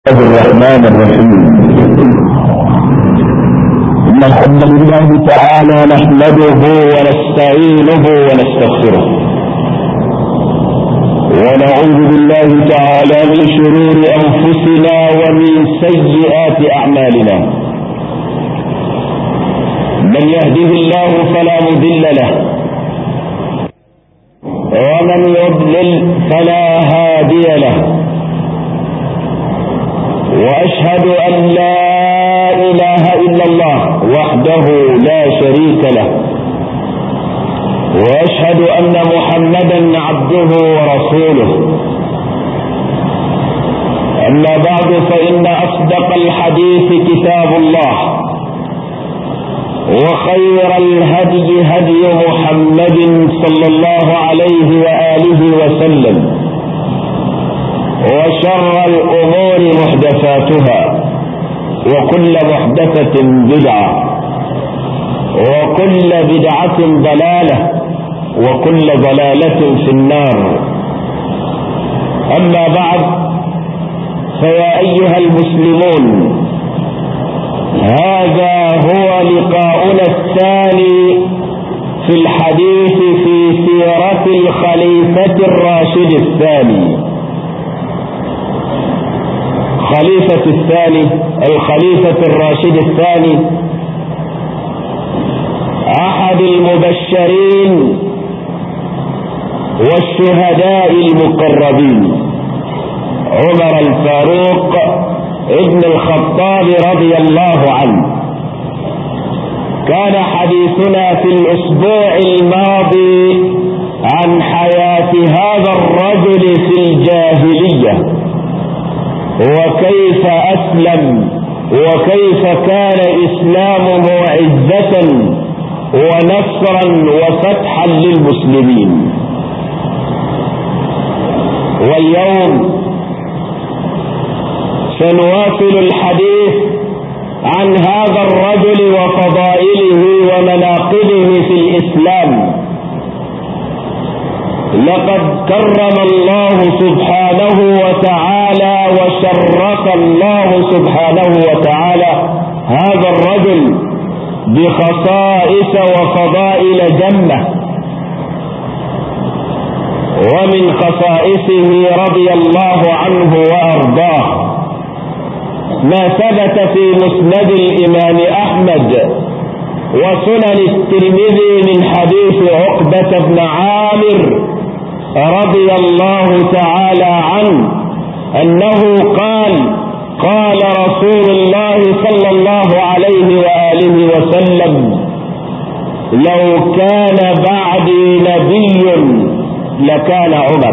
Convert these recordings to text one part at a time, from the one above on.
الرحمن الرحيم. إن الحمد لله تعالى نحمده ونستعينه ونستغفره، ونعوذ بالله تعالى من شرور أنفسنا ومن سيئات أعمالنا. من يهده الله فلا مضل له، ومن يضلل فلا هادي له. وأشهد أن لا إله إلا الله وحده لا شريك له، وأشهد أن محمدا عبده ورسوله. أما بعد، فإن أصدق الحديث كتاب الله، وخير الهدي هدي محمد صلى الله عليه وآله وسلم، وشر الأمور محدثاتها، وكل محدثة بدعة، وكل بدعة ضلالة، وكل ضلالة في النار. أما بعد، فيا أيها المسلمون، هذا هو لقاؤنا الثاني في الحديث في سيرة الخليفة الراشد الثاني. الخليفة الراشد الثاني أحد المبشرين والشهداء المقربين، عمر الفاروق ابن الخطاب رضي الله عنه. كان حديثنا في الأسبوع الماضي عن حياة هذا الرجل في الجاهلية، وكيف أسلم، وكيف كان إسلامه عزة ونصرا وفتحا للمسلمين. واليوم سنواصل الحديث عن هذا الرجل وفضائله ومناقبه في الإسلام. لقد كرم الله سبحانه وتعالى وشرف الله سبحانه وتعالى هذا الرجل بخصائص وفضائل جمة. ومن خصائصه رضي الله عنه وأرضاه ما ثبت في مسند الإمام أحمد وسنن الترمذي من حديث عقبة بن عامر رضي الله تعالى عنه أنه قال: قال رسول الله صلى الله عليه وآله وسلم: لو كان بعدي نبي لكان عمر.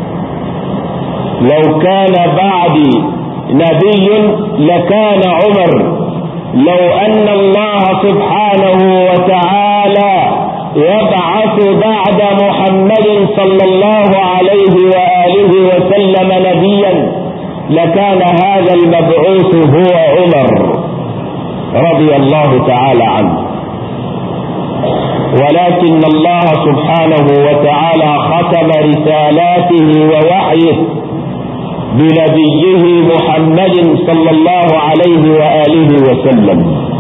لو كان بعدي نبي لكان عمر. لو أن الله سبحانه وتعالى يبعث بعد محمد صلى الله عليه وآله وسلم نبيا لكان هذا المبعوث هو عمر رضي الله تعالى عنه. ولكن الله سبحانه وتعالى ختم رسالاته ووحيه بنبيه محمد صلى الله عليه وآله وسلم.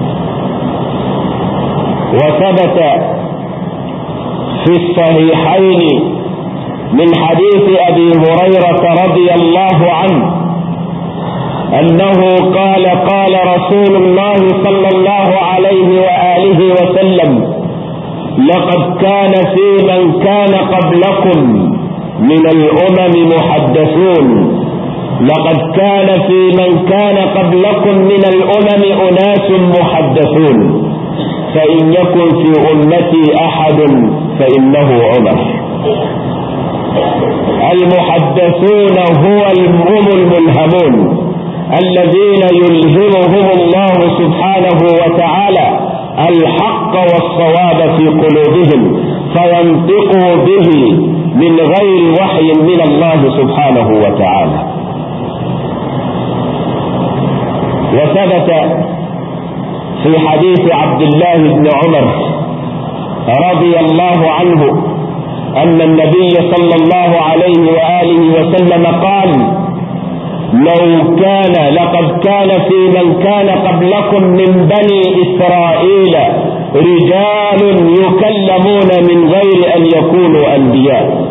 وثبت في الصحيحين من حديث أبي هريرة رضي الله عنه أنه قال: قال رسول الله صلى الله عليه وآله وسلم: لقد كان في من كان قبلكم من الأمم محدثون. لقد كان في من كان قبلكم من الأمم أناس محدثون، فإن يكن في أمتي أحد فإنه عمر. المحدثون هم الملهمون الذين يلهمهم الله سبحانه وتعالى الحق والصواب في قلوبهم فينطقوا به من غير وحي من الله سبحانه وتعالى. وثبت في حديث عبد الله بن عمر رضي الله عنه أن النبي صلى الله عليه وآله وسلم قال: لقد كان في من كان قبلكم من بني إسرائيل رجال يكلمون من غير أن يكونوا أنبياء.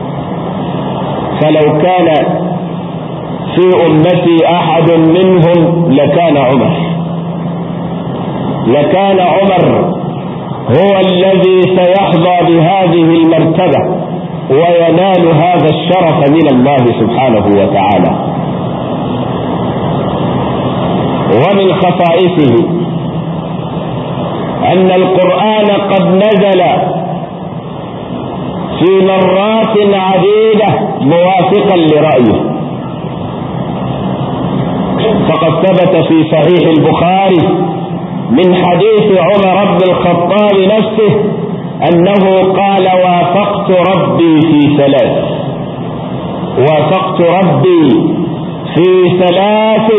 فلو كان في أمتي أحد منهم لكان عمر هو الذي سيحظى بهذه المرتبة وينال هذا الشرف من الله سبحانه وتعالى. ومن خصائصه أن القرآن قد نزل في مرات عديدة موافقا لرأيه، فقد ثبت في صحيح البخاري من حديث عمر بن الخطاب نفسه أنه قال: وافقت ربي في ثلاث،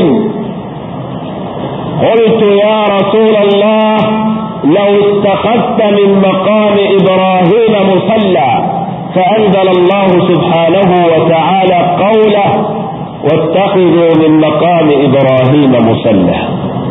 قلت يا رسول الله لو اتخذت من مقام إبراهيم مصلى، فأنزل الله سبحانه وتعالى قوله: واتخذوا من مقام إبراهيم مصلى.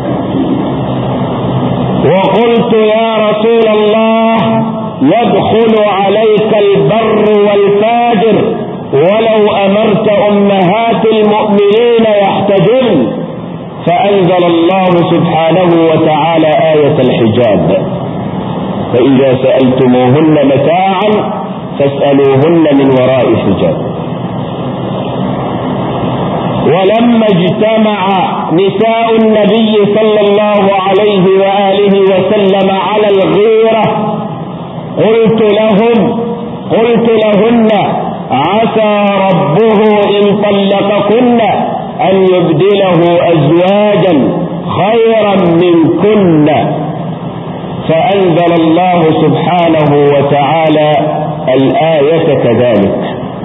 وقلت يا رسول الله يدخل عليك البر والفاجر ولو أمرت أمهات المؤمنين يحتجن، فأنزل الله سبحانه وتعالى آية الحجاب: فإذا سألتموهن متاعا فاسألوهن من وراء حجاب. ولما اجتمع نساء النبي صلى الله عليه وآله وسلم على الغيرة قلت لهن: عسى ربه إن طلقكن أن يبدله أزواجا خيرا منكن. فأنزل الله سبحانه وتعالى الآية كذلك.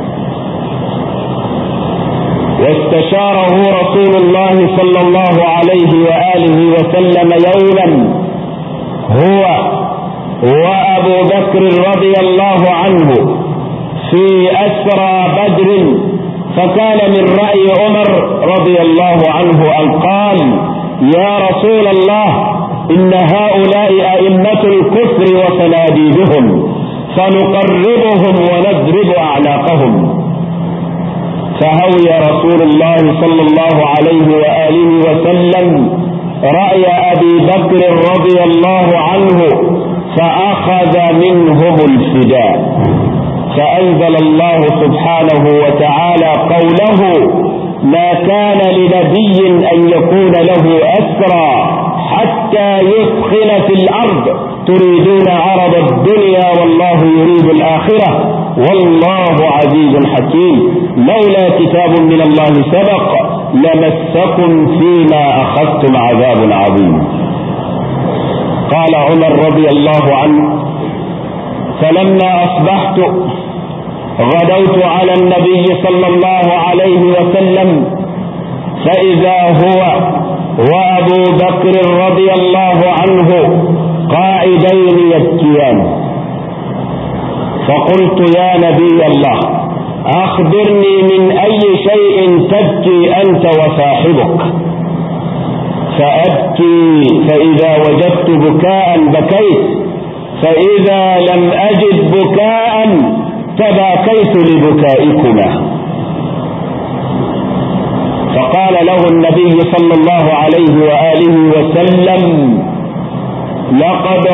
واستشاره رسول الله صلى الله عليه وآله وسلم يوما هو وأبو بكر رضي الله عنه في أسرى بدر، فكان من رأي عمر رضي الله عنه أن قال: يا رسول الله إن هؤلاء أئمة الكفر وصناديدهم، فنقربهم ونضرب أعناقهم. فهوي رسول الله صلى الله عليه وآله وسلم رأي أبي بكر رضي الله عنه فأخذ منهم الفداء، فأنزل الله سبحانه وتعالى قوله: ما كان لنبي أن يكون له أسرى حتى يثخن في الأرض تريدون عرض الدنيا والله يريد الآخرة والله عزيز حكيم، لولا كتاب من الله سبق لمسكم فيما أخذتم عذاب عظيم. قال عمر رضي الله عنه: فلما أصبحت غدوت على النبي صلى الله عليه وسلم فإذا هو وأبو بكر رضي الله عنه قاعدين يبكيان، فقلت: يا نبي الله أخبرني من أي شيء تبكي أنت وصاحبك؟ فأبكي، فإذا وجدت بكاء بكيت، فإذا لم أجد بكاء تباكيت لبكائكما. فقال له النبي صلى الله عليه وآله وسلم: لقد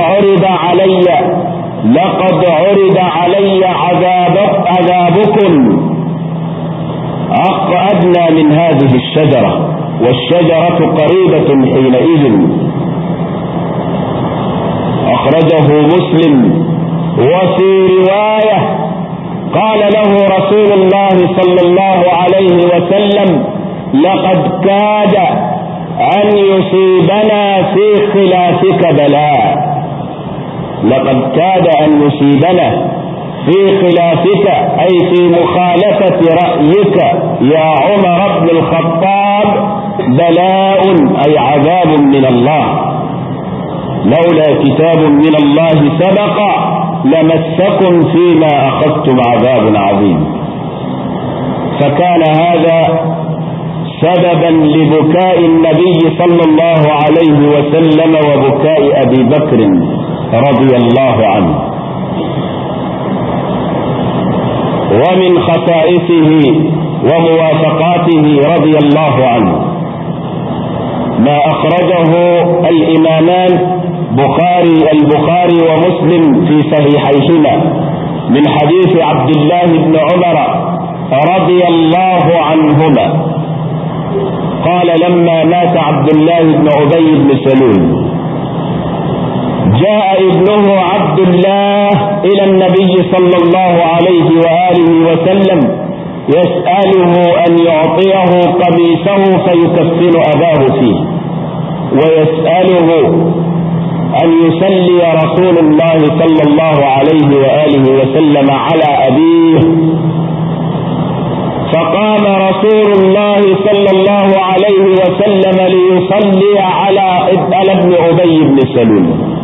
عرض علي عذابكم أدنى من هذه الشجرة، والشجرة قريبة حينئذ. أخرجه مسلم. وفي رواية قال له رسول الله صلى الله عليه وسلم: لقد كاد أن يصيبنا في خلافك بلاء، لقد كاد أن يصيبنا في خلافك أي في مخالفة رأيك يا عمر بن الخطاب بلاء أي عذاب من الله، لولا كتاب من الله سبق لمسكم فيما أخذتم عذاب عظيم. فكان هذا سببا لبكاء النبي صلى الله عليه وسلم وبكاء أبي بكر رضي الله عنه. ومن خصائصه وموافقاته رضي الله عنه ما أخرجه الإمامان البخاري ومسلم في صحيحيهما من حديث عبد الله بن عمر رضي الله عنهما قال لما مات عبد الله بن أبي بن سلول جاء ابنه عبد الله إلى النبي صلى الله عليه وآله وسلم يسأله أن يعطيه قميصه فيكفن أباه فيه، ويسأله أن يصلي رسول الله صلى الله عليه وآله وسلم على أبيه. فقام رسول الله صلى الله عليه وسلم ليصلي على ابن أبي بن سلول،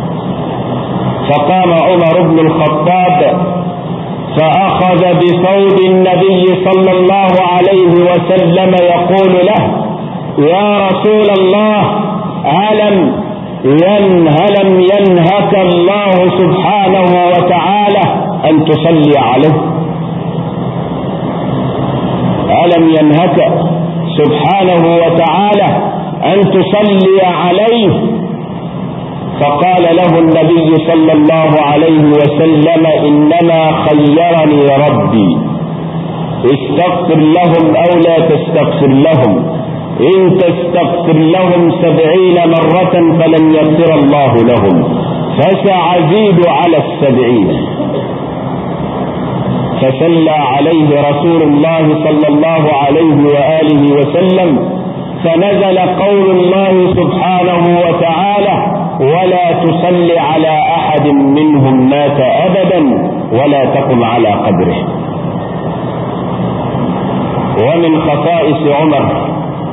فقام عمر بن الخطاب فأخذ بثوب النبي صلى الله عليه وسلم يقول له يا رسول الله ألم ينهك الله سبحانه وتعالى أن تصلي عليه؟ ألم ينهك سبحانه وتعالى أن تصلي عليه؟ فقال له النبي صلى الله عليه وسلم إنما خيرني ربي، استغفر لهم أو لا تستغفر لهم، إن تستغفر لهم 70 مرة فلن يغفر الله لهم فسأزيد على 70. فصلى عليه رسول الله صلى الله عليه وآله وسلم، فنزل قول الله سبحانه وتعالى ولا تصل على أحد منهم مات أبدا ولا تقم على قبره. ومن خصائص عمر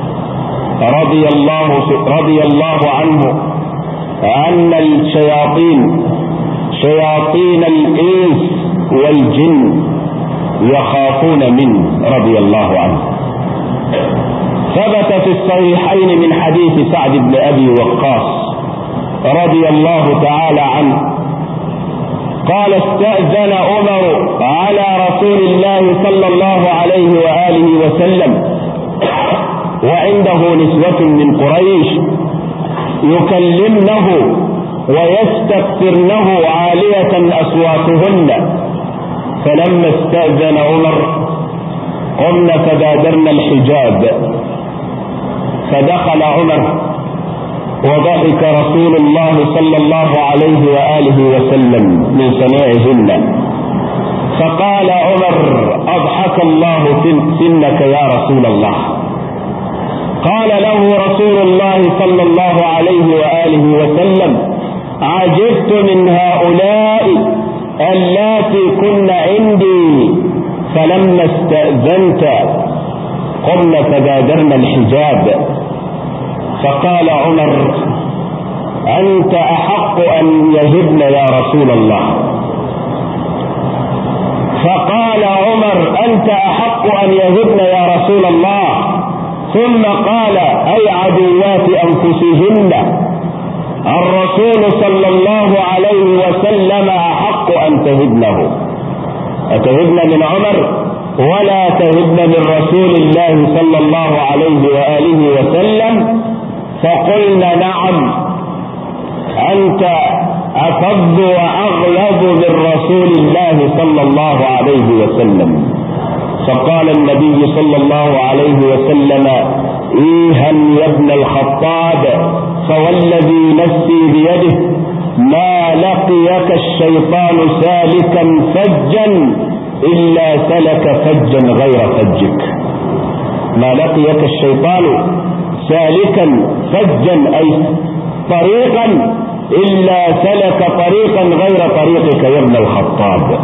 رضي الله عنه أن شياطين الإنس والجن يخافون منه رضي الله عنه. ثبت في الصحيحين من حديث سعد بن أبي وقاص رضي الله تعالى عنه قال استأذن عمر على رسول الله صلى الله عليه وآله وسلم وعنده نسوة من قريش يكلمنه ويستغفرنه عالية أصواتهن، فلما استأذن عمر قمنا فبادرنا الحجاب، فدخل عمر وضحك رسول الله صلى الله عليه وآله وسلم من سماعهن، فقال عمر أضحك الله سنك يا رسول الله. قال له رسول الله صلى الله عليه وآله وسلم عجبت من هؤلاء اللاتي كن عندي، فلما استأذنت قمنا فبادرنا الحجاب. فقال عمر أنت أحق أن يهبن يا رسول الله. فقال عمر أنت أحق أن يهبن يا رسول الله، ثم قال أي عدوات أنفسهن، الرسول صلى الله عليه وسلم أحق أن تهبنه، أتهبن من عمر ولا تهبن من رسول الله صلى الله عليه وآله وسلم؟ فقلنا نعم، أنت أفض وأغلظ من رسول الله صلى الله عليه وسلم. فقال النبي صلى الله عليه وسلم إيها يا ابن الخطاب فوالذي نفسي بيده ما لقيك الشيطان سالكا فجا إلا سلك فجا غير فجك. ما لقيك الشيطان سالكا فجا أي طريقا إلا سلك طريقا غير طريقك يا ابن الخطاب.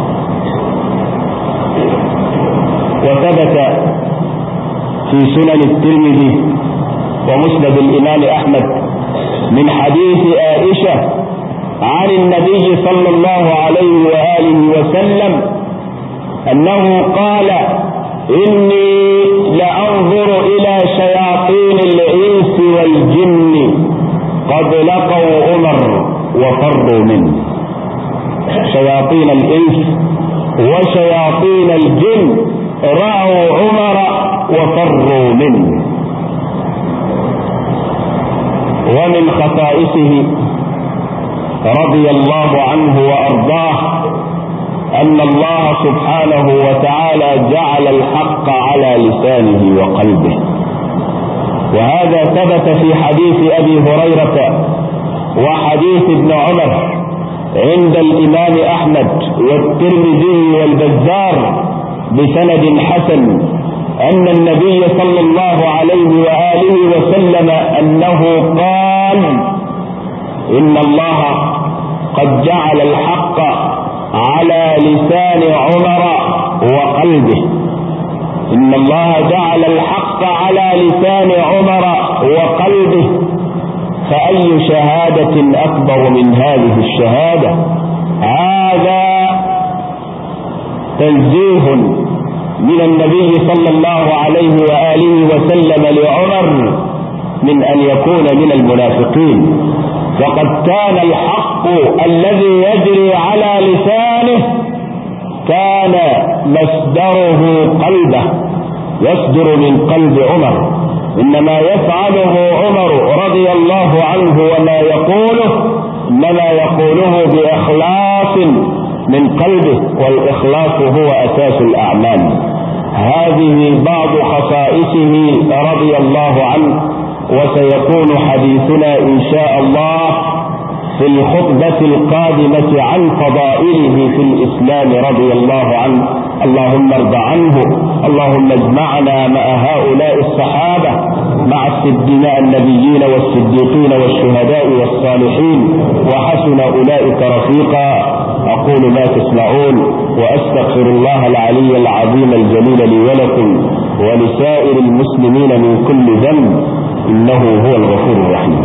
وثبت في سنن الترمذي ومسند الإمام أحمد من حديث عائشة عن النبي صلى الله عليه وآله وسلم أنه قال إني لأنظر إلى شياطين الإنس والجن قد لقوا عمر وفروا منه. شياطين الإنس وشياطين الجن رأوا عمر وفروا منه. ومن خصائصه رضي الله عنه وأرضاه أن الله سبحانه وتعالى جعل الحق على لسانه وقلبه، وهذا ثبت في حديث أبي هريرة وحديث ابن عمر عند الإمام أحمد والترمذي والبزار بسند حسن أن النبي صلى الله عليه وآله وسلم أنه قال: إن الله قد جعل الحق على لسان عمر وقلبه. إن الله جعل الحق على لسان عمر وقلبه، فأي شهادة أكبر من هذه الشهادة؟ هذا تنزيه من النبي صلى الله عليه وآله وسلم لعمر من أن يكون من المنافقين، فقد كان الحق الذي يجري على لسانه كان مصدره قلبه، يصدر من قلب عمر، إنما يفعله عمر رضي الله عنه وما يقوله إنما يقوله بإخلاص من قلبه، والإخلاص هو أساس الأعمال. هذه بعض خصائصه رضي الله عنه، وسيكون حديثنا إن شاء الله في الخطبة القادمة عن فضائله في الإسلام رضي الله عنه. اللهم ارض عنه، اللهم اجمعنا مع هؤلاء الصحابة مع النبيين والصديقين والشهداء والصالحين وحسن أولئك رفيقا. أقول ما تسمعون وأستغفر الله العلي العظيم الجليل لي ولكم ولسائر المسلمين من كل ذنب، إنه هو الغفور الرحيم.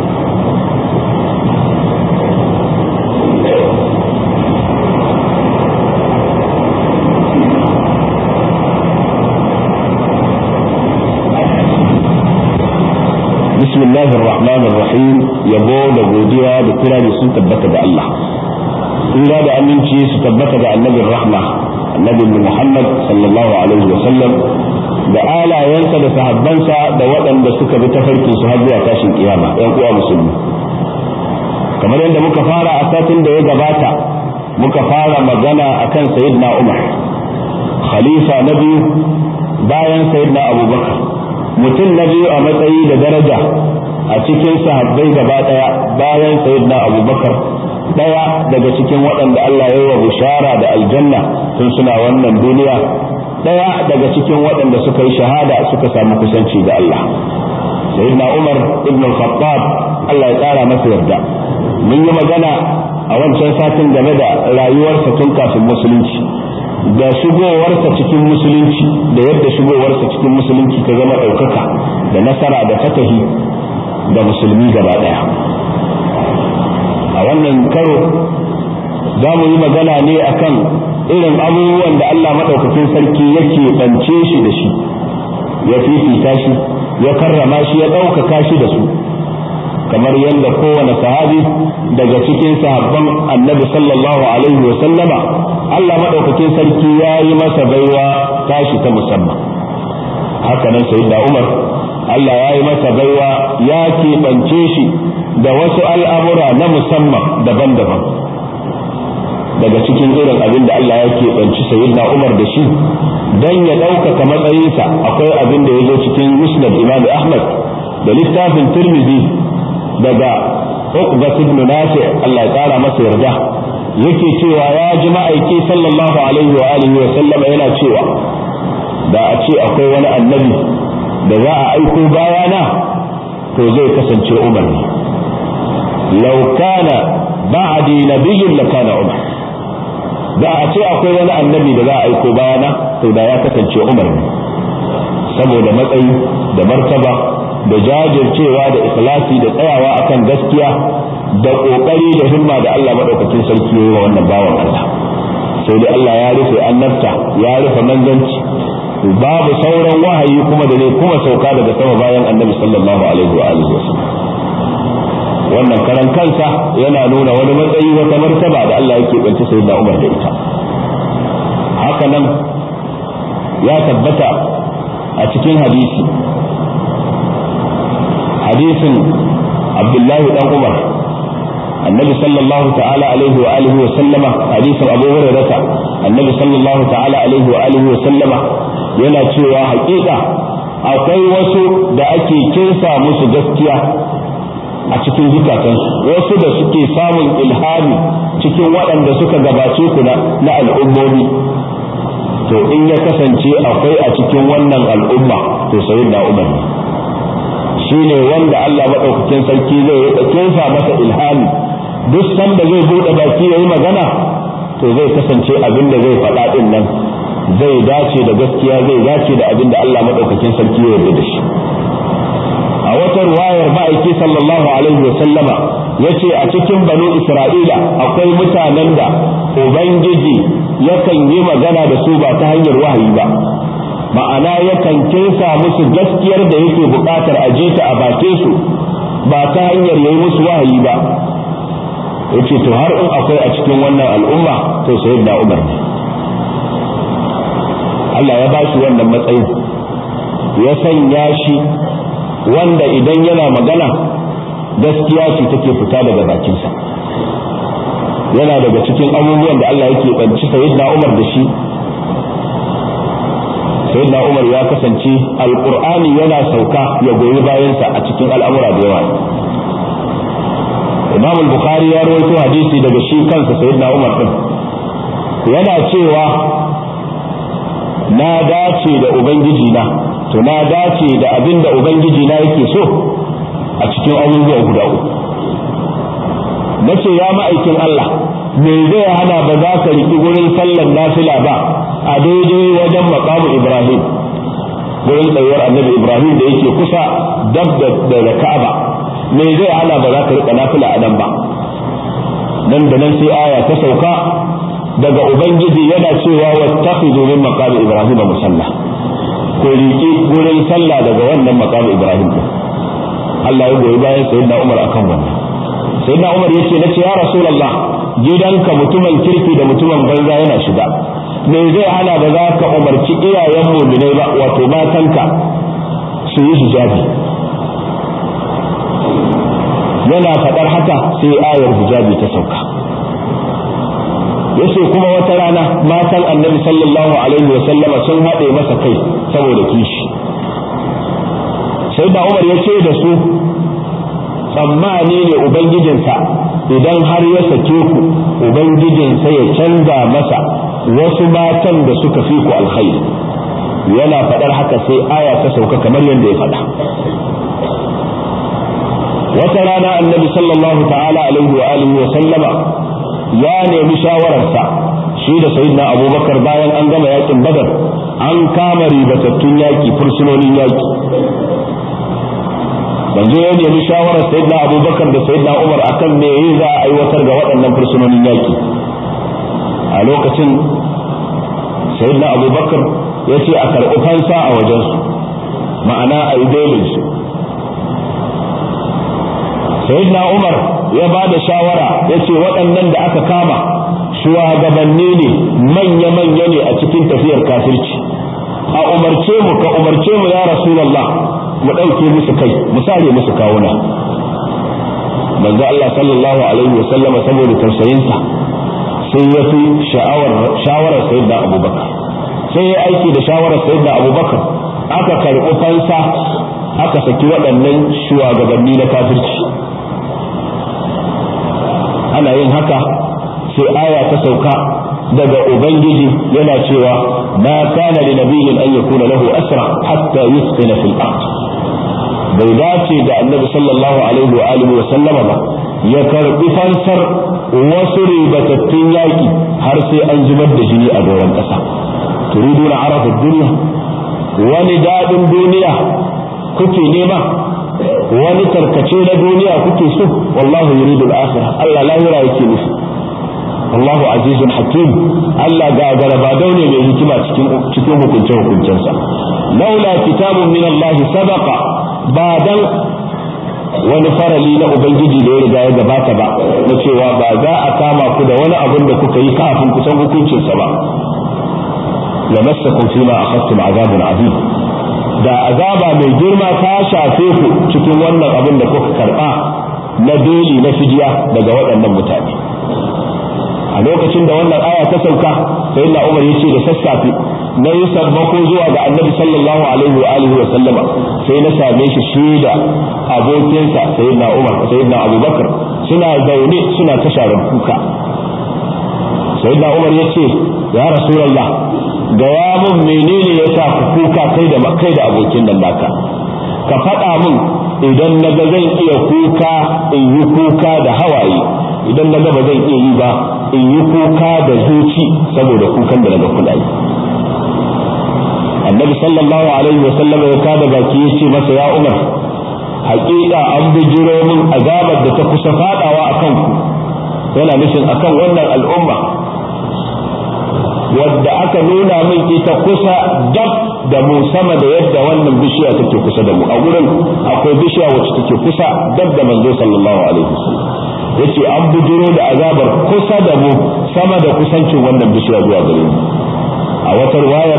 بسم الله الرحمن الرحيم. yabo da godiya da kirari sun tabbata ga Allah, ina da aminci su tabbata ga annabin rahma annabi Muhammad sallallahu alaihi wa sallam da alayensa da sahabbansa da waɗanda suka bi tafarkin su har zuwa tashin kiyama. ɗan uwa musulmi, kamar yadda muka fara a satin da ya gabata, muka fara magana akan sayyidina Umar, khalifa na biyu bayan sayyidina Abubakar, mutum na biyu a matsayi da daraja a cikin sahabbai gaba daya bayan sayyidina Abubakar, daya daga cikin waɗanda Allah ya yi wa bishara da aljanna tun suna wannan duniya, daya daga cikin waɗanda suka yi shahada suka samu kusanci da Allah, sayyidina Umar ibn al-Khattab, Allah ya tsara masa yarda. mun yi magana a wancan satin game da rayuwarsa tun kafin musulunci da shigowarsa cikin musulunci da yadda shigowarsa cikin musulunci ta zama ɗaukaka da nasara da fatahi da musulmi gaba ɗaya. A wannan karo za mu yi magana ne akan irin abubuwan da Allah maɗaukakin sarki yake ɓance shi da shi, ya fifita shi, ya karrama shi, ya ɗaukaka shi da su, kamar yadda kowane sahabi daga cikin sahabban annabi sallallahu alaihi wa sallama Allah maɗaukakin sarki ya yi masa baiwa tashi ta musamman. Haka nan sayyidina Umar Allah ya yi masa baiwa, ya keɓance shi da wasu al'amura na musamman daban-daban. Daga cikin irin abin da Allah ya keɓanci sayyidina Umar da shi don ya ɗaukaka matsayinsa, akwai abin da ya zo cikin Musnad Imam Ahmad da littafin Tirmidhi daga Uqba ibn Nafi, Allah ya ƙara masa yarda, yake cewa ya ji ma'aiki sallallahu alaihi wa alihi wa sallama yana cewa da a ce akwai wani annabi da za a aiko bayana to zai kasance Umar ne. Law kana ba'di nabiyyun lakana Umar. Da a ce akwai wani annabi da za a aiko bayana to da ya kasance Umar ne, saboda matsayi da martaba da jajircewa da ikhlasi da tsayawa akan gaskiya da kokari da himma da Allah madaukakin sarki yayi wa wannan bawan Allah. Sai dai Allah ya rufe annabta, ya rufe manzanci, babu sauran wahayi kuma da zai kuma sauka daga sama bayan annabi sallallahu alaihi wa alihi wasallam. wannan karan kansa yana nuna wani matsayi, wata martaba da Allah yake bance sayyidina Umar da ita. haka nan ya tabbata a cikin hadisin Abdullahi dan Umar, annabi sallallahu ta'ala alaihi wa alihi wa sallama, hadisin Abu Hurairah, annabi sallallahu ta'ala alaihi wa alihi wa sallama yana cewa haƙiƙa akwai wasu da ake kinsa musu gaskiya a cikin zukatansu, wasu da suke samun ilhami cikin waɗanda suka gabace ku na al'ummomi. to in ya kasance akwai a cikin wannan al'umma to sayyidina Umar shine wanda Allah madaukakin sarki zai kinsa masa ilhami, duk sanda zai bude baki yayi magana to zai kasance abin da zai faɗa din nan zai dace da gaskiya, zai dace da abin da Allah madaukakin sarki ya yarda da shi. a wata ruwayar ma'aiki sallallahu alaihi wa sallama yace a cikin banu Isra'ila akwai mutanen da ubangiji yakan yi magana da su ba ta hanyar wahayi ba, ma'ana yakan kinsa musu gaskiyar da yake buƙatar a jita a bakin su ba ta hanyar yayi musu wahayi ba. yace to har in akwai a cikin wannan al'umma to sayyidina Umar ne. Allah ya bashi wannan matsayin, ya sanya shi wanda idan yana magana gaskiya ce take fita daga bakinsa. yana daga cikin abubuwan da Allah yake banci sayyidina Umar da shi. sayyidina Umar ya kasance alqur'ani yana sauka ya goyi bayansa a cikin al'amura da yawa. Imam al-Bukhari ya rawaito hadisi daga shi kansa sayyidina Umar din, yana cewa na dace da ubangiji na, to na dace da abin da ubangiji na yake so a cikin abubuwa guda uku. nace ya ma'aikin Allah, me zai hana ba za ka riki gurin sallar nafila ba a daidai wajen maqamu Ibrahim, gurin tsayuwar annabi Ibrahim da yake kusa dab da Ka'aba, me zai hana ba za ka rika nafila a nan ba? nan da nan sai aya ta sauka daga ubangiji yana cewa wattakhidhu min maqami Ibrahim musalla, ko riki gurin sallah daga wannan maqamu Ibrahim. Allah ya goyi bayan sayyidina Umar akan wannan. sayyidina Umar yace nace ya Rasulullah, gidanka mutumin kirki da mutumin banza yana shiga, me zai hana ba za ka umarci iyayen mu'minai ba, wato matanka su yi hijabi? yana faɗar haka sai ayar hijabi ta sauka. yace kuma wata rana matan annabi sallallahu alaihi wa sallama sun haɗe masa kai saboda kishi. sai da Umar yace da su, tsammani ne ubangijinsa idan har ya sake ku, ubangijinsa ya canza masa wasu matan da suka fi ku alkhairi. yana faɗar haka sai aya ta sauka kamar yadda ya faɗa. wata rana annabi sallallahu ta'ala alaihi wa alihi wa sallama ya nemi shawararsa shi da sayyidina Abubakar bayan an gama yakin Badar, an kama ribatattun yaki, fursunonin yaki. manzo ya nemi shawarar sayyidina Abubakar da sayyidina Umar akan me za a aiwatar ga waɗannan fursunonin yaki. a lokacin sayyidina Abubakar ya ce a karɓi fansa a wajensu, ma'ana a yi belinsu. sayyidina Umar ya ba da shawara ya ce waɗannan da aka kama shugabanni ne, manya-manya ne a cikin tafiyar kafirci, a umarce mu, ka umarce mu ya Rasulullah, mu ɗauke musu kai, mu sare musu kawuna. manzo Allah sallallahu alaihi wa sallama saboda tausayinsa sai ya fi shawarar sayyidina Abubakar, sai ya aiki da shawarar sayyidina Abubakar, aka karɓi fansa, aka saki waɗannan shugabanni na kafirci. ana yin haka sai aya ta sauka daga ubangiji yana cewa ma kana li nabiyyin an yakuna lahu asra hatta yusqina fil ard. bai dace da annabi sallallahu alaihi wa alihi wa sallama ba ya karbi fansar wasu ribatattun yaki har sai an zubar da jini a doron kasa. turiduna arafa dunya, wani dadin duniya kuke nema, wani tarkace na duniya kuke so, wallahu yuridul akhirah, Allah lahira yake nufi. Allahu azizun hakim, Allah ga garaba daune mai hikima cikin hukunce-hukuncensa. laula kitabun min Allah sabaqa, ba dan wani farali na ubangiji da ya riga ya gabata ba na cewa ba za a kama ku da wani abin da kuka yi kafin ku san hukuncinsa ba, lamassakum fima akhadtum azabun azim, da azaba mai girma ta shafe ku cikin wannan abin da kuka karba na beli na fidiya daga waɗannan mutane. A lokacin da wannan aya ta sauka, sai na Umar yace da sassafe na yi sammako zuwa ga Annabi sallallahu alaihi wa alihi wa sallama, sai na same shi da abokinsa sayyidina Umar sayyidina Abubakar suna zaune suna ta sharar kuka. Sayyidina Umar yace ya Rasulullah, ga ya mun menene yasa ku kuka kai da abokin nan naka, ka faɗa mun idan naga zan iya kuka in yi kuka da hawaye, idan naga ba zan iya yi ba in yi kuka da zuci saboda kukan da naga kuna yi. Annabi sallallahu alaihi wa sallam ya kada baki yace masa ya Umar, haƙiƙa an bijiro min azabar da ta kusa fadawa akan ku, yana nufin akan wannan al'umma wadda aka nuna min ita kusa dab da mu sama da yadda wannan bishiya take kusa da mu. A gurin akwai bishiya wacce take kusa dab da manzo sallallahu alaihi wasallam, yace an bujiro da azabar kusa da mu sama da kusancin wannan bishiya zuwa gare mu. A wata riwayar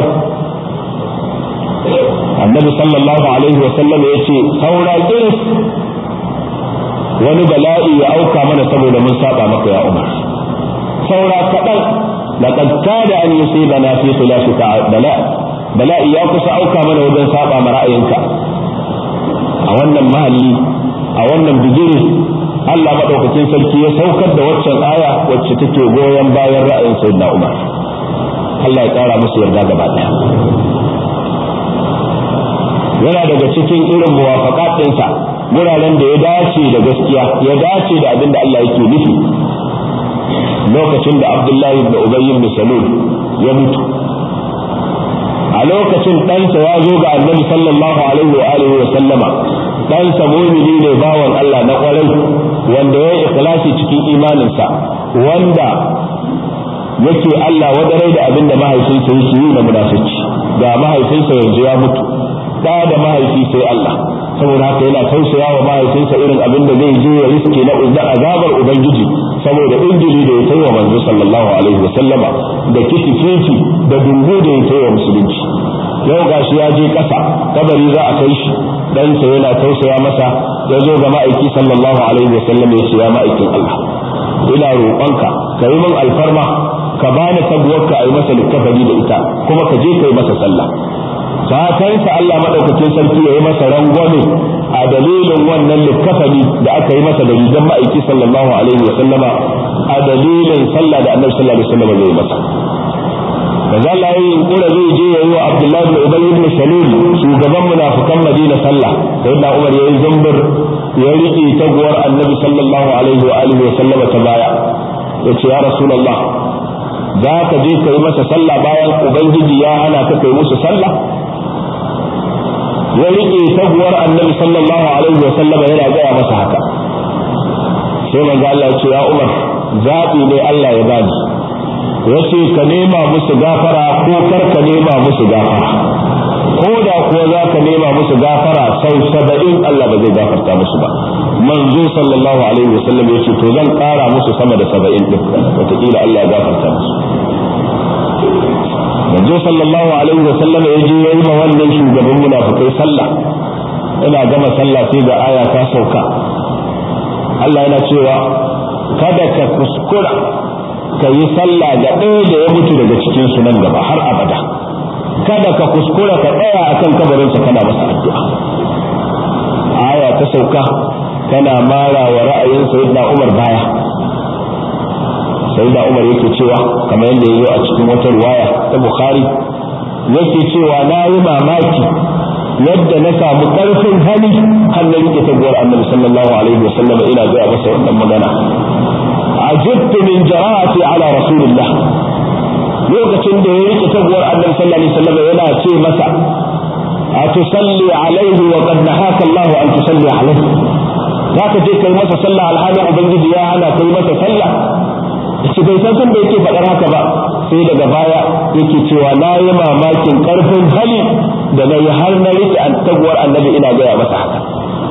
annabi sallallahu alaihi wasallam yace saura kiris wani bala'i ya auka mana saboda mun saba maka ya Umar, saura kadan laqad kada an yusibana fi khilafika bala'i ya kusa auka mana wajen saba ma ra'ayinka. A wannan mahalli, a wannan bigire, Allah madaukakin sarki ya saukar da waccan aya wacce take goyon bayan ra'ayin sayyidina Umar. Allah ya kara musu yarda gaba daya. Yana daga cikin irin muwafaqat ɗinsa, wuraren da ya dace da gaskiya, ya dace da abin da Allah yake nufi. Lokacin da Abdullahi ibn Ubay ibn Salul ya mutu, a lokacin ɗansa ya zo ga Annabi sallallahu alaihi wa alihi wa sallama, ɗansa mu'mini ne bawan Allah na ƙwarai wanda ya yi ikhlasi cikin imaninsa, wanda yake Allah wadarai da abin da mahaifinsa yake yi na munafici. Ga mahaifinsa yanzu ya mutu, da mahaifi sai Allah, saboda haka yana tausaya wa mahaifinsa irin abin da zai je ya riske na azabar ubangiji saboda injili da ya kai wa manzo sallallahu alaihi wa sallama da kitikifi da dungu da ya kai wa musulunci. Yau gashi ya je kasa kabari za a kai shi, ɗansa yana tausaya masa, ya zo ga ma'aiki sallallahu alaihi wa sallam ya ce ya ma'aikin Allah, ina roƙonka ka yi min alfarma, ka bani taguwarka a yi masa likkafani da ita, kuma ka je ka yi masa sallah. Fatansa Allah madaukakin sarki ya yi masa rangwame a dalilin wannan likkafani da aka yi masa da rigar ma'aiki sallallahu alaihi wa sallama, a dalilin sallah da annabi sallallahu alaihi wa sallama zai masa. Manzo Allah ya yi kura zai je yayi wa Abdullah ibn Ubay ibn Salul shugaban munafikan Madina sallah, sayyidina Umar ya yi zambur ya riƙe taguwar annabi sallallahu alaihi wa alihi wa sallama ta baya, yace ya rasulullah, za ka je ka yi masa sallah bayan ubangiji ya hana ka kai musu sallah? Ya riƙe taguwar annabi sallallahu alaihi wa sallama yana gaya masa haka. Sai manzo Allah ya ce ya Umar, zaɓi ne Allah ya bani, yace ka nema musu gafara ko kar ka nema musu gafara, ko da kuwa za ka nema musu gafara sau 70 Allah ba zai gafarta musu ba. Manzo sallallahu alaihi wa sallam yace to zan ƙara musu sama da 70 din, wataƙila Allah ya gafarta musu. Manzo sallallahu alaihi wa sallam ya je yayi ma wannan shugaban munafikai sallah, ina gama sallah sai ga aya ta sauka. Allah yana cewa kada ka kuskura ka yi sallah ga ɗaya da ya mutu daga cikin su nan gaba har abada, kada ka kuskura ka tsaya akan kabarinsa kana masa addu'a. Aya ta sauka tana mara wa ra'ayin sayyidina Umar baya. Sayyidina Umar yake cewa kamar yadda yazo a cikin wata riwaya ta Bukhari, yake cewa na yi mamaki yadda na samu karfin hali har na rike taguwar Annabi sallallahu alaihi wasallam ina ga masa wannan magana. Ajibtu min jara'ati ala rasulillah, lokacin da ya rike taguwar Annabi sallallahu alaihi wasallam yana ce masa atusalli alaihi wa qad nahaka Allah an tusalli alaihi, zaka je kai masa sallah alhalin ubangiji ya hana kai masa sallah. yace bai san tun da yake faɗar haka ba, sai daga baya yake cewa na yi mamakin ƙarfin hali da na yi har na rike an taguwar annabi ina gaya masa haka.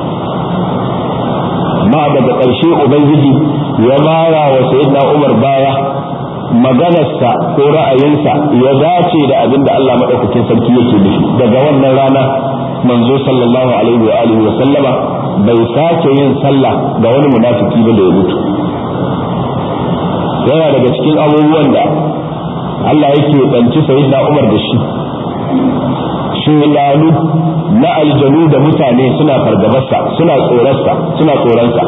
amma daga ƙarshe ubangiji ya mara wa sayyidina Umar baya, maganarsa ko ra'ayinsa ya dace da abin da Allah madaukakin sarki yake nufi. Daga wannan rana manzo sallallahu alaihi wa alihi wa sallama bai sake yin sallah ga wani munafiki ba da ya mutu. yana daga cikin abubuwan da Allah yake banci sayyidina Umar da shi, shelalu na aljanu da mutane suna fargabarsa, suna tsoronsa.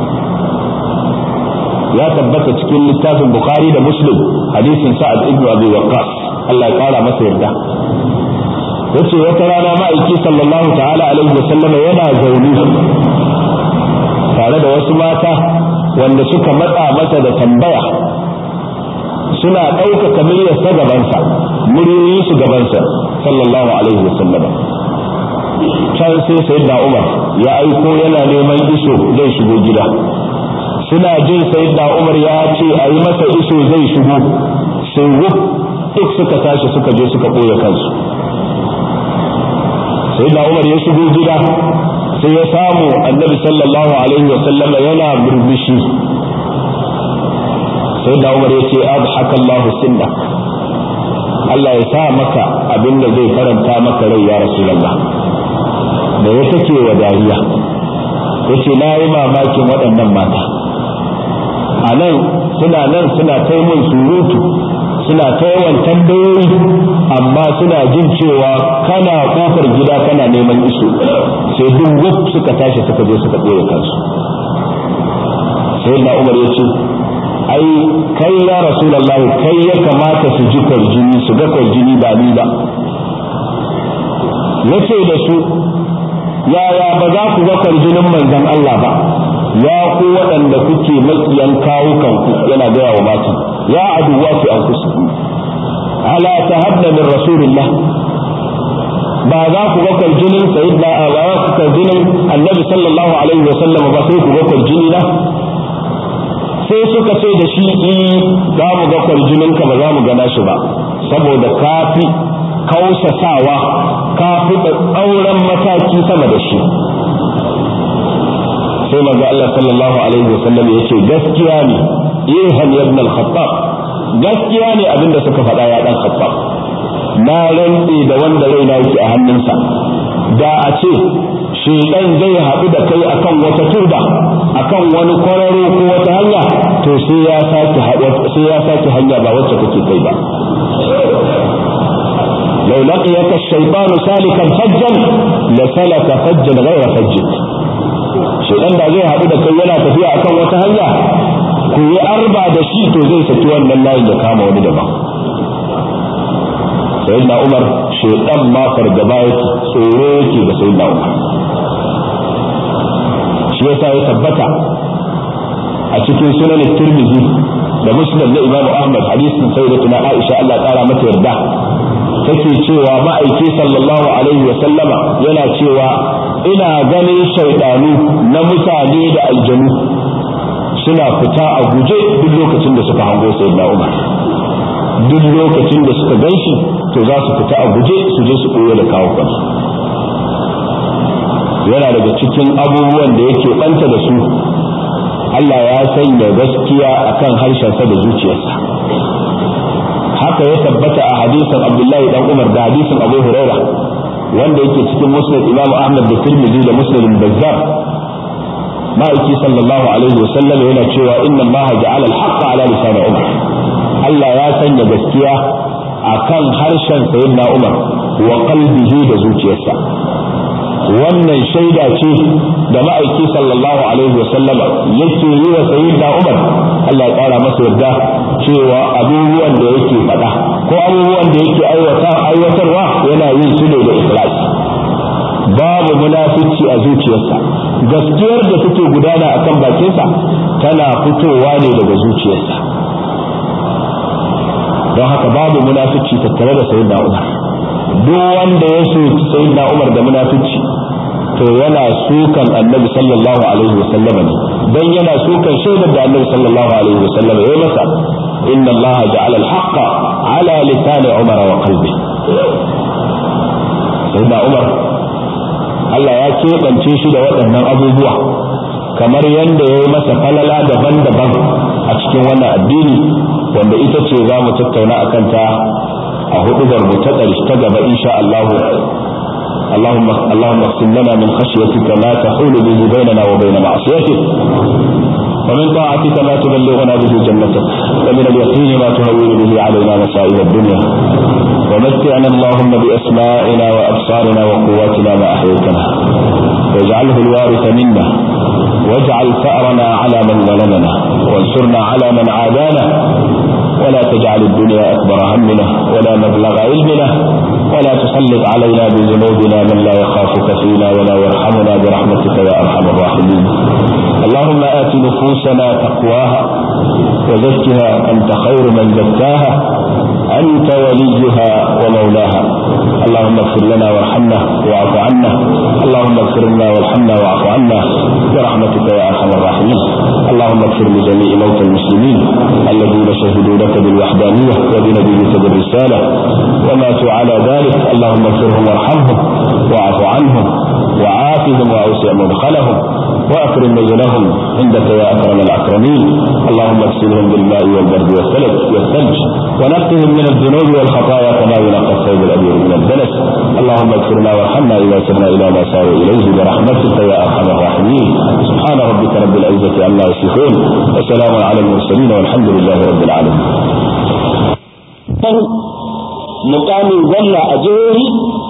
ya tabbata cikin littafin Bukhari da Muslim hadisin Sa'ad ibn Abi Waqqas, Allah ya kara masa yarda. yace wata rana ma'aiki sallallahu ta'ala alaihi wasallam yana zaune tare da wasu mata wanda suka matsa masa da tambaya, suna ɗaukaka muryarsa gabansa, muryoyinsu gabansa sallallahu alaihi wasallam. can sai sayyidina Umar ya aiko yana neman iso zai shigo gida. suna jin sayyidina Umar ya ce a yi masa iso zai shigo, sai duk suka tashi suka je suka ɓoye kansu. sayyidina Umar ya shigo gida sai ya samu annabi sallallahu alaihi wasallam yana burbushi. sayyidina Umar ya ce adhaka Allahu sinna, Allah ya sa maka abin da zai faranta maka rai ya Rasulullah. da ya take wa dariya yace na yi mamakin waɗannan mata, nan suna kai mun surutu, suna ta yawan tambayoyi, amma suna jin cewa kana kofar gida kana neman iso, sai duk suka tashi suka je suka ɓoye kansu. sai na Umar ya ce ai kai ya Rasulullahi kai ya kamata su ji kwarjini, su ga kwarjini ba ni ba. yace da su yaya ba za ku ga kwarjinin manzon Allah ba, ya ku waɗanda kuke makiyan kawukanku, yana gaya wa matan ya aduwa fi anfusikum ala tahabna min rasulillah, ba za ku ga kwarjinin sayyidina ba ku kwarjinin annabi sallallahu alaihi wa sallam ba, sai ku ga kwarjini na. sai suka ce da shi za mu ga kwarjinin ka, ba za mu gana shi ba, saboda kafi kausasawa, kafi da tsauran mataki sama da shi. sai manzo Allah sallallahu alaihi wasallam yace gaskiya ne ihan ibn al-Khattab, gaskiya ne abinda suka faɗa ya dan Khattab. na rantsi da wanda raina yake a hannunsa, da a ce shedan zai haɗu da kai akan wata turba, akan wani kwararo ko wata hanya, to sai ya sake hanya ba wacce kake kai ba. لو لقيك الشيطان سالكا فجا لسلك فجا غير فجك. shedan da zai haɗu da kai yana tafiya akan wata hanya, ku yi arba da shi, to zai saki wannan layin ya kama wani daban. sayyidina Umar shedan ma fargaba yake, tsoro yake da sayyidina Umar. shi yasa ya tabbata a cikin sunan Tirmidhi da Muslim na Imam Ahmad hadisin sayyidatuna Aisha Allah ya kara mata yarda, take cewa ma'aiki sallallahu alaihi wa sallama yana cewa ina ganin shaidanu na mutane da aljanu suna fita a guje duk lokacin da suka hango sayyidina Umar. duk lokacin da suka ganshi to za su fita a guje su je su koyo da kawo kansu. yana daga cikin abubuwan da yake banta da su, Allah ya sanya gaskiya akan harshensa da zuciyarsa. haka ya tabbata a hadisin Abdullahi dan Umar da hadisin Abu Hurairah wanda yake cikin Musnad Imam Ahmad da Tirmidhi da Musnad al-Bazzar. ma'aiki sallallahu alaihi wa sallam yana cewa inna Allah ja'ala al-haqqa ala lisan Umar, Allah ya sanya gaskiya akan harshen sayyidina Umar wa qalbihi da zuciyarsa. wannan shaida ce da ma'aiki sallallahu alaihi wa sallam yake yi wa sayyidina Umar, Allah ya kara masa yarda, cewa abubuwan da yake faɗa ko abubuwan da yake aiwatarwa yana yin su ne da ikhlas, babu munafici a zuciyarsa. gaskiyar da take gudana akan bakinsa tana fitowa ne daga zuciyarsa. don haka babu munafici tattare da sayyidina Umar. duk wanda ya soki sayyidina Umar da munafici, to to yana sukan annabi sallallahu alaihi wasallam ne, dan yana sukan shaidar da annabi sallallahu alaihi wasallam ya masa. inna Allah ja'ala al-haqqa ala lisan Umar wa qalbi. sayyidina Umar Allah ya keɓance shi da waɗannan abubuwa kamar yadda ya yi masa falala daban-daban a cikin wannan addini, wanda ita ce za mu tattauna a kanta a hudubar mu ta ƙarshe ta gaba insha Allah. اللهم اقسم لنا من خشيتك ما تحول به بيننا وبين معصيتك، ومن طاعتك ما تبلغنا به جنتك، ومن اليقين ما تهون به علينا مصائب الدنيا، ومتعنا اللهم بأسماعنا وأبصارنا وقواتنا ما أحييتنا، واجعله الوارث منا، واجعل ثأرنا على من ظلمنا، وانصرنا على من عادانا، ولا تجعل الدنيا أكبر همنا ولا مبلغ علمنا، ولا تسلط علينا بذنوبنا من لا يخافك فينا ولا يرحمنا برحمتك يا أرحم الراحمين. اللهم آت نفوسنا تقواها وزكها أنت خير من زكاها أنت وليها ومولاها. اللهم اغفر لنا وارحمنا واعف عنا، اللهم اغفر لنا وارحمنا واعف عنا برحمتك يا أرحم الراحمين. اللهم اغفر لجميع موتى المسلمين الذين شهدوا لك بالوحدانية وبنبيك بالرسالة وماتوا على ذلك، اللهم اغفرهم وارحمهم واعف عنهم وعافهم وأوسع مدخلهم وأكرم نزلهم عندك يا أكرم الأكرمين. اللهم اغسلهم بالماء والبرد والثلج ونقهم من الذنوب والخطايا كما ينقى الثوب الأبيض من الدنس. اللهم اغفرنا وارحمنا إذا سرنا إلى ما ساروا إليه برحمتك يا أرحم الراحمين. سبحان ربك رب العزة عما يصفون وسلام على المرسلين والحمد لله رب العالمين. مقام ظل أجوري